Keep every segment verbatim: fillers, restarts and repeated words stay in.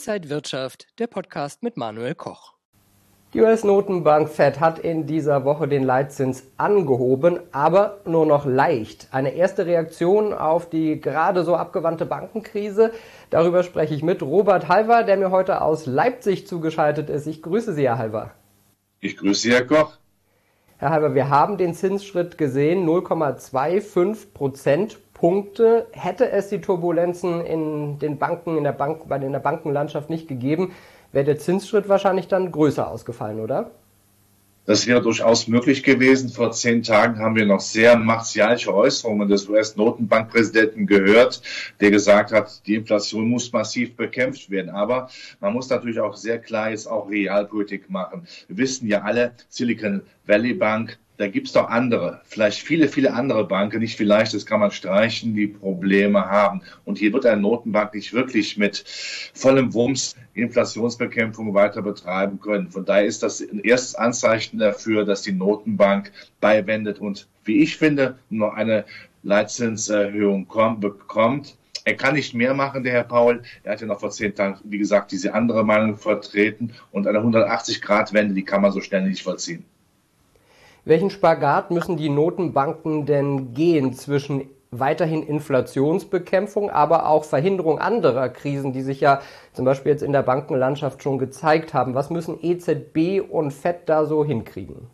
Inside Wirtschaft, der Podcast mit Manuel Koch. Die U S-Notenbank Fed hat in dieser Woche den Leitzins angehoben, aber nur noch leicht. Eine erste Reaktion auf die gerade so abgewandte Bankenkrise. Darüber spreche ich mit Robert Halver, der mir heute aus Leipzig zugeschaltet ist. Ich grüße Sie, Herr Halver. Ich grüße Sie, Herr Koch. Herr Halver, wir haben den Zinsschritt gesehen, null Komma fünfundzwanzig Prozentpunkte. Hätte es die Turbulenzen in den Banken, in der Bank, bei der Bankenlandschaft nicht gegeben, wäre der Zinsschritt wahrscheinlich dann größer ausgefallen, oder? Das wäre durchaus möglich gewesen. Vor zehn Tagen haben wir noch sehr martialische Äußerungen des U S-Notenbankpräsidenten gehört, der gesagt hat, die Inflation muss massiv bekämpft werden. Aber man muss natürlich auch sehr klar jetzt auch Realpolitik machen. Wir wissen ja alle, Silicon Valley Bank, da gibt's doch andere, vielleicht viele, viele andere Banken, nicht vielleicht, das kann man streichen, die Probleme haben. Und hier wird eine Notenbank nicht wirklich mit vollem Wumms Inflationsbekämpfung weiter betreiben können. Von daher ist das ein erstes Anzeichen dafür, dass die Notenbank beiwendet und, wie ich finde, noch eine Leitzinserhöhung kommt, bekommt. Er kann nicht mehr machen, der Herr Paul. Er hat ja noch vor zehn Tagen, wie gesagt, diese andere Meinung vertreten. Und eine hundertachtzig-Grad-Wende, die kann man so schnell nicht vollziehen. Welchen Spagat müssen die Notenbanken denn gehen zwischen weiterhin Inflationsbekämpfung, aber auch Verhinderung anderer Krisen, die sich ja zum Beispiel jetzt in der Bankenlandschaft schon gezeigt haben? Was müssen E Z B und Fed da so hinkriegen?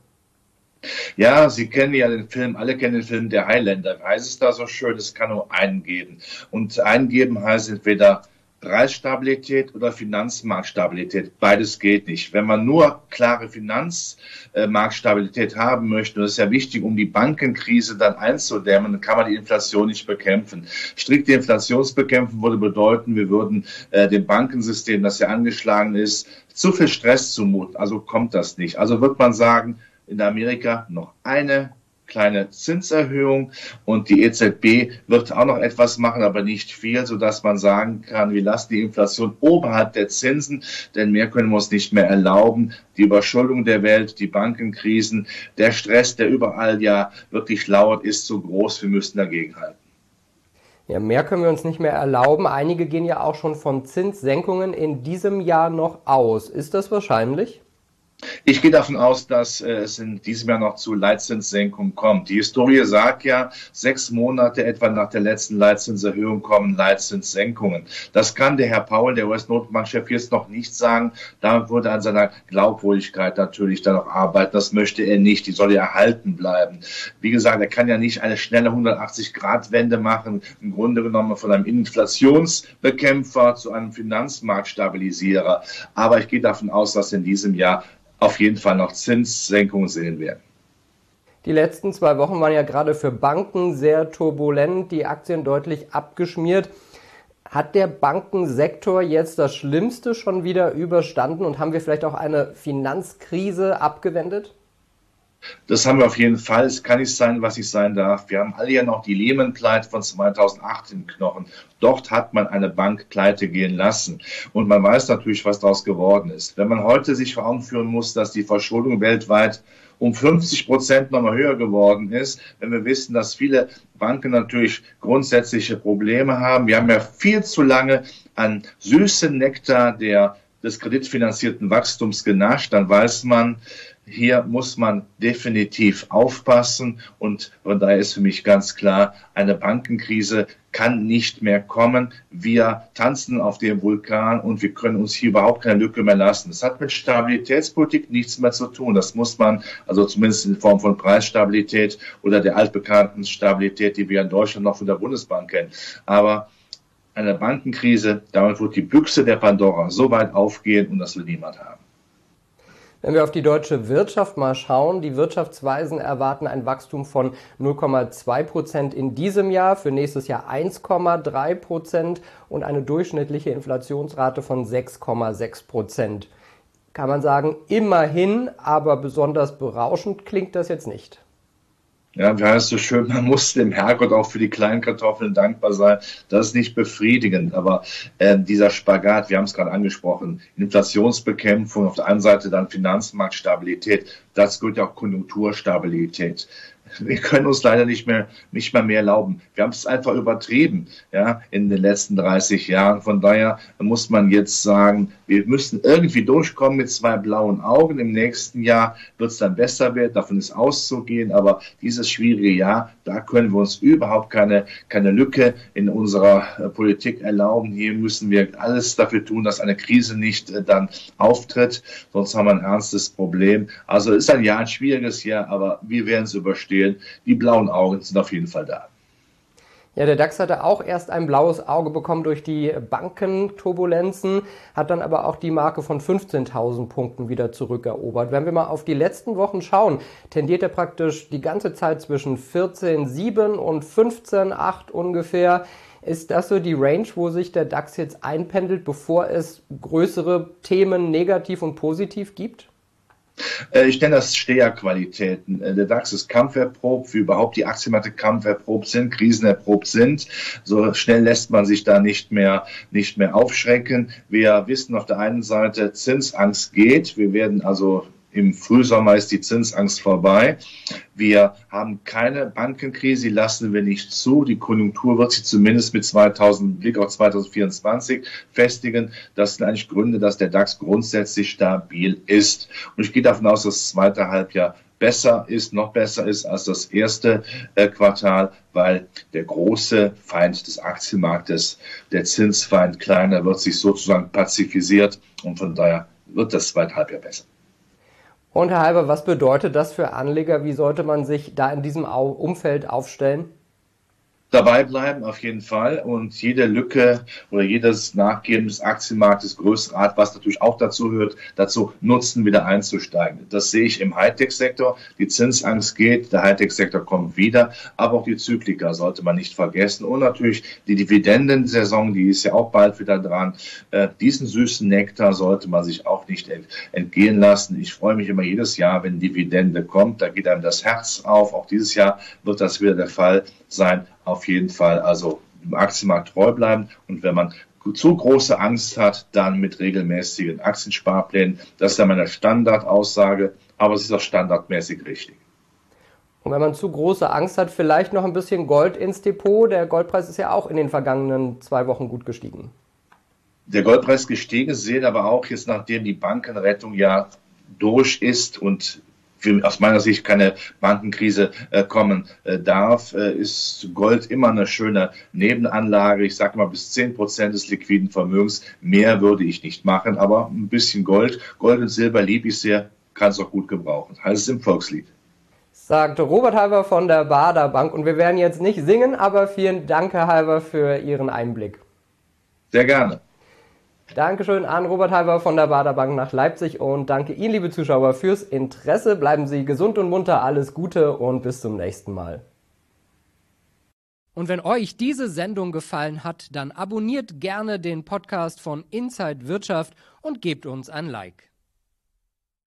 Ja, Sie kennen ja den Film, alle kennen den Film Der Highlander. Wie heißt es da so schön? Es kann nur einen geben. Und eingeben heißt entweder Preisstabilität oder Finanzmarktstabilität. Beides geht nicht. Wenn man nur klare Finanzmarktstabilität haben möchte, und das ist ja wichtig, um die Bankenkrise dann einzudämmen, dann kann man die Inflation nicht bekämpfen. Strikte Inflationsbekämpfung würde bedeuten, wir würden äh, dem Bankensystem, das ja angeschlagen ist, zu viel Stress zumuten. Also kommt das nicht. Also wird man sagen, in Amerika noch eine kleine Zinserhöhung und die E Z B wird auch noch etwas machen, aber nicht viel, sodass man sagen kann, wir lassen die Inflation oberhalb der Zinsen, denn mehr können wir uns nicht mehr erlauben. Die Überschuldung der Welt, die Bankenkrisen, der Stress, der überall ja wirklich lauert, ist so groß, wir müssen dagegenhalten. Ja, mehr können wir uns nicht mehr erlauben. Einige gehen ja auch schon von Zinssenkungen in diesem Jahr noch aus. Ist das wahrscheinlich? Ich gehe davon aus, dass äh, es in diesem Jahr noch zu Leitzinssenkungen kommt. Die Historie sagt ja, sechs Monate etwa nach der letzten Leitzinserhöhung kommen Leitzinssenkungen. Das kann der Herr Paul, der U S-Notenbankchef, jetzt noch nicht sagen. Damit würde er an seiner Glaubwürdigkeit natürlich dann noch arbeiten. Das möchte er nicht. Die soll ja erhalten bleiben. Wie gesagt, er kann ja nicht eine schnelle hundertachtzig-Grad-Wende machen. Im Grunde genommen von einem Inflationsbekämpfer zu einem Finanzmarktstabilisierer. Aber ich gehe davon aus, dass in diesem Jahr auf jeden Fall noch Zinssenkungen sehen werden. Die letzten zwei Wochen waren ja gerade für Banken sehr turbulent, die Aktien deutlich abgeschmiert. Hat der Bankensektor jetzt das Schlimmste schon wieder überstanden und haben wir vielleicht auch eine Finanzkrise abgewendet? Das haben wir auf jeden Fall. Es kann nicht sein, was nicht sein darf. Wir haben alle ja noch die Lehman-Pleite von zweitausendacht im Knochen. Dort hat man eine Bank pleite gehen lassen. Und man weiß natürlich, was daraus geworden ist. Wenn man heute sich vor Augen führen muss, dass die Verschuldung weltweit um fünfzig Prozent nochmal höher geworden ist, wenn wir wissen, dass viele Banken natürlich grundsätzliche Probleme haben. Wir haben ja viel zu lange an süßem Nektar der, des kreditfinanzierten Wachstums genascht, dann weiß man, hier muss man definitiv aufpassen und von daher ist für mich ganz klar, eine Bankenkrise kann nicht mehr kommen. Wir tanzen auf dem Vulkan und wir können uns hier überhaupt keine Lücke mehr lassen. Das hat mit Stabilitätspolitik nichts mehr zu tun. Das muss man, also zumindest in Form von Preisstabilität oder der altbekannten Stabilität, die wir in Deutschland noch von der Bundesbank kennen. Aber eine Bankenkrise, damit wird die Büchse der Pandora so weit aufgehen und das will niemand haben. Wenn wir auf die deutsche Wirtschaft mal schauen, die Wirtschaftsweisen erwarten ein Wachstum von null Komma zwei Prozent in diesem Jahr, für nächstes Jahr eins Komma drei Prozent und eine durchschnittliche Inflationsrate von sechs Komma sechs Prozent. Kann man sagen, immerhin, aber besonders berauschend klingt das jetzt nicht. Ja, wie heißt es so schön, man muss dem Herrgott auch für die kleinen Kartoffeln dankbar sein. Das ist nicht befriedigend, aber äh, dieser Spagat, wir haben es gerade angesprochen, Inflationsbekämpfung, auf der einen Seite dann Finanzmarktstabilität, das gehört ja auch Konjunkturstabilität. Wir können uns leider nicht mehr, nicht mehr mehr erlauben. Wir haben es einfach übertrieben, ja, in den letzten dreißig Jahren. Von daher muss man jetzt sagen, wir müssen irgendwie durchkommen mit zwei blauen Augen. Im nächsten Jahr wird es dann besser werden. Davon ist auszugehen. Aber dieses schwierige Jahr, da können wir uns überhaupt keine, keine Lücke in unserer Politik erlauben. Hier müssen wir alles dafür tun, dass eine Krise nicht äh, dann auftritt. Sonst haben wir ein ernstes Problem. Also ist ein Jahr, ein schwieriges Jahr, aber wir werden es überstehen. Die blauen Augen sind auf jeden Fall da. Ja, der DAX hatte auch erst ein blaues Auge bekommen durch die Bankenturbulenzen, hat dann aber auch die Marke von fünfzehntausend Punkten wieder zurückerobert. Wenn wir mal auf die letzten Wochen schauen, tendiert er praktisch die ganze Zeit zwischen vierzehn Komma sieben und fünfzehn Komma acht ungefähr. Ist das so die Range, wo sich der DAX jetzt einpendelt, bevor es größere Themen negativ und positiv gibt? Ich nenne das Steherqualitäten. Der DAX ist kampferprobt, wie überhaupt die Aktienmärkte kampferprobt sind, krisenerprobt sind. So schnell lässt man sich da nicht mehr, nicht mehr aufschrecken. Wir wissen auf der einen Seite, Zinsangst geht. Wir werden also im Frühsommer ist die Zinsangst vorbei. Wir haben keine Bankenkrise, die lassen wir nicht zu. Die Konjunktur wird sich zumindest mit zweitausend, Blick auf zweitausendvierundzwanzig festigen. Das sind eigentlich Gründe, dass der DAX grundsätzlich stabil ist. Und ich gehe davon aus, dass das zweite Halbjahr besser ist, noch besser ist als das erste äh, Quartal, weil der große Feind des Aktienmarktes, der Zinsfeind kleiner, wird sich sozusagen pazifisiert und von daher wird das zweite Halbjahr besser. Und Herr Halber, was bedeutet das für Anleger? Wie sollte man sich da in diesem Umfeld aufstellen? Dabei bleiben auf jeden Fall und jede Lücke oder jedes Nachgeben des Aktienmarktes, größere Art, was natürlich auch dazu gehört, dazu nutzen, wieder einzusteigen. Das sehe ich im Hightech-Sektor. Die Zinsangst geht, der Hightech-Sektor kommt wieder, aber auch die Zyklika sollte man nicht vergessen und natürlich die Dividendensaison, die ist ja auch bald wieder dran. Äh, diesen süßen Nektar sollte man sich auch nicht ent- entgehen lassen. Ich freue mich immer jedes Jahr, wenn Dividende kommt, da geht einem das Herz auf. Auch dieses Jahr wird das wieder der Fall sein. Auf jeden Fall also im Aktienmarkt treu bleiben und wenn man zu große Angst hat, dann mit regelmäßigen Aktiensparplänen. Das ist ja meine Standardaussage, aber es ist auch standardmäßig richtig. Und wenn man zu große Angst hat, vielleicht noch ein bisschen Gold ins Depot. Der Goldpreis ist ja auch in den vergangenen zwei Wochen gut gestiegen. Der Goldpreis gestiegen, sehen aber auch jetzt, nachdem die Bankenrettung ja durch ist und für, aus meiner Sicht keine Bankenkrise äh, kommen äh, darf, äh, ist Gold immer eine schöne Nebenanlage. Ich sage mal bis zehn Prozent des liquiden Vermögens. Mehr würde ich nicht machen, aber ein bisschen Gold. Gold und Silber liebe ich sehr, kann es auch gut gebrauchen. Heißt es im Volkslied. Sagt Robert Halber von der Baader Bank. Und wir werden jetzt nicht singen, aber vielen Dank, Herr Halber, für Ihren Einblick. Sehr gerne. Dankeschön an Robert Halber von der Baader Bank nach Leipzig und danke Ihnen, liebe Zuschauer, fürs Interesse. Bleiben Sie gesund und munter, alles Gute und bis zum nächsten Mal. Und wenn euch diese Sendung gefallen hat, dann abonniert gerne den Podcast von Inside Wirtschaft und gebt uns ein Like.